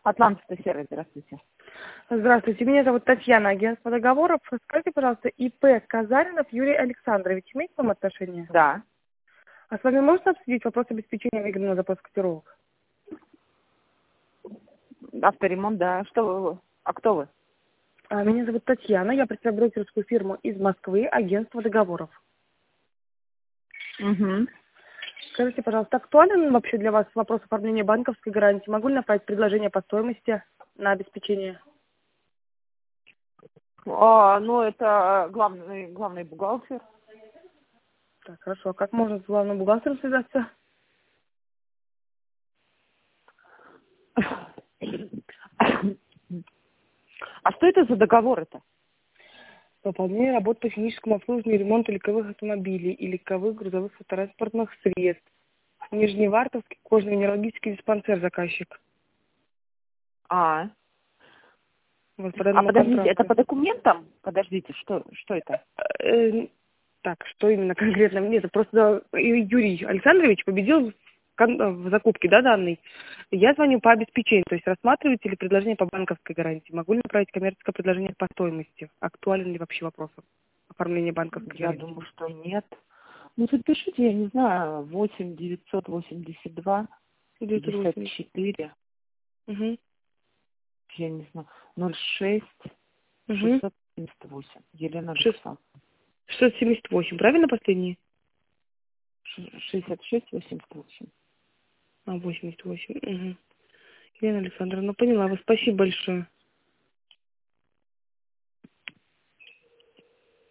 Атлантиста сервис, здравствуйте. Здравствуйте, меня зовут Татьяна, агентство договоров. Скажите, пожалуйста, ИП Казаринов Юрий Александрович имеет к вам отношение? Да. А с вами можно обсудить вопрос обеспечения выгодного запроса котировок? Авторемонт, да. Что вы? А кто вы? Меня зовут Татьяна, я представляю брокерскую фирму из Москвы, агентство договоров. Угу. Скажите, пожалуйста, актуален вообще для вас вопрос оформления банковской гарантии? Могу ли направить предложение по стоимости на обеспечение? Ну, это главный бухгалтер. Так, хорошо. А как можно с главным бухгалтером связаться? А что это за договор это? Выполнение работ по техническому обслуживанию и ремонту легковых автомобилей и легковых грузовых транспортных средств. Нижневартовский кожно-венерологический диспансер заказчик. А Вот по данному подождите, контракту. это по документам? Подождите, что это? Так, что именно конкретно? Нет, это просто Юрий Александрович победил в закупке, да, данной. Я звоню по обеспечению, то есть рассматриваете ли предложение по банковской гарантии? Могу ли направить коммерческое предложение по стоимости? Актуален ли вообще вопрос оформления банковской Я гарантии? думаю, что нет. Ну, тут пишите, я не знаю, 8 982 980. 54, Угу. я не знаю, 06 Угу. 678. Елена Александровна. 678, правильно последние? 66 88. 88. Угу. Елена Александровна, поняла вас. Спасибо большое.